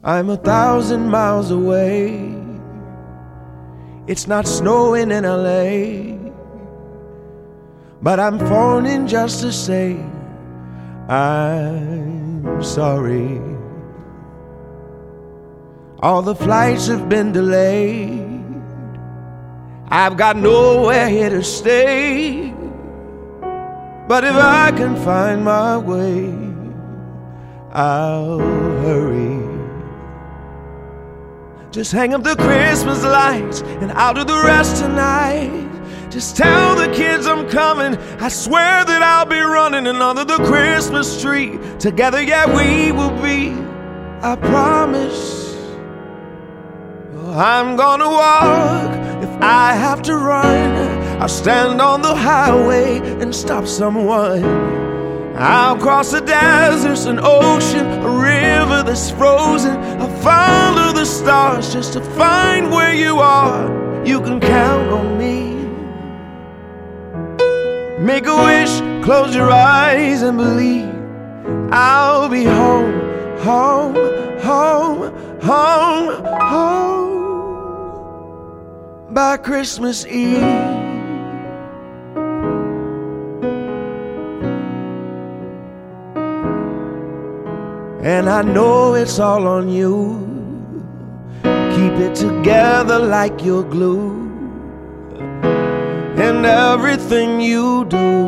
I'm 1,000 miles away. It's not snowing in LA, but I'm phoning just to say I'm sorry. All the flights have been delayed. I've got nowhere here to stay, but if I can find my way, I'll hurry. Just hang up the Christmas lights and I'll do the rest tonight. Just tell the kids I'm coming. I swear that I'll be running under the Christmas tree. Together, yeah, we will be, I promise. I'm gonna walk if I have to run. I'll stand on the highway and stop someone. I'll cross the deserts, an ocean, a river that's frozen. I'll follow the stars just to find where you are. You can count on me. Make a wish, close your eyes and believe I'll be home, home, home, home, home by Christmas Eve. And I know it's all on you. Keep it together like you're glue. And everything you do,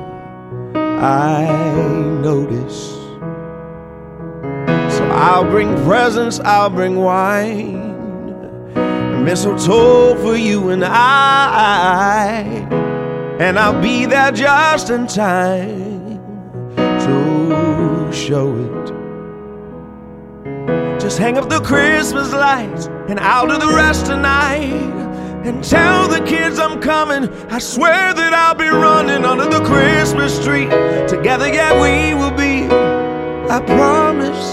I notice. So I'll bring presents, I'll bring wine, and mistletoe for you and I. And I'll be there just in time to show it. Just hang up the Christmas lights and I'll do the rest tonight. And tell the kids I'm coming. I swear that I'll be running under the Christmas tree. Together, yeah, we will be, I promise.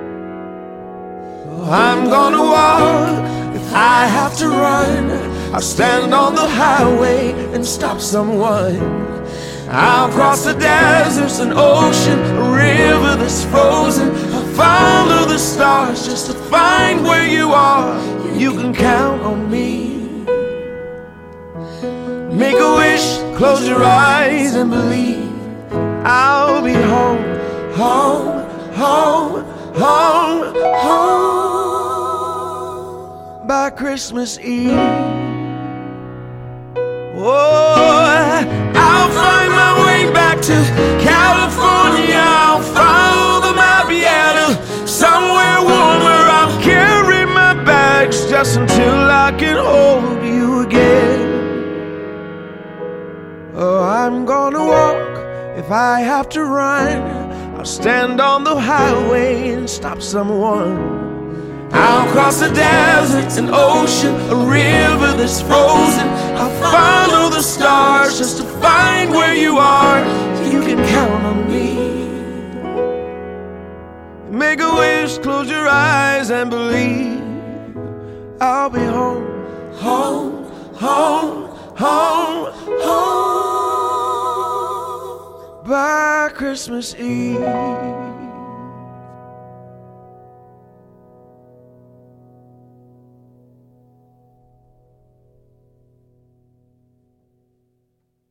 I'm gonna walk if I have to run. I'll stand on the highway and stop someone. I'll cross the deserts, an ocean, a river that's frozen. I'll follow the stars just to find where you are. You can count on me. Make a wish, close your eyes and believe I'll be home, home, home, home, home by Christmas Eve. Oh, I'll find my way back to California. I'll follow the map, yeah, to somewhere warmer. I'll carry my bags just until I can hold you again. Oh, I'm gonna walk if I have to run. I'll stand on the highway and stop someone. I'll cross the desert, an ocean, a river that's frozen. I'll follow the stars just to find where you are. You can count on me. Make a wish, close your eyes and believe I'll be home, home, home, home, home by Christmas Eve.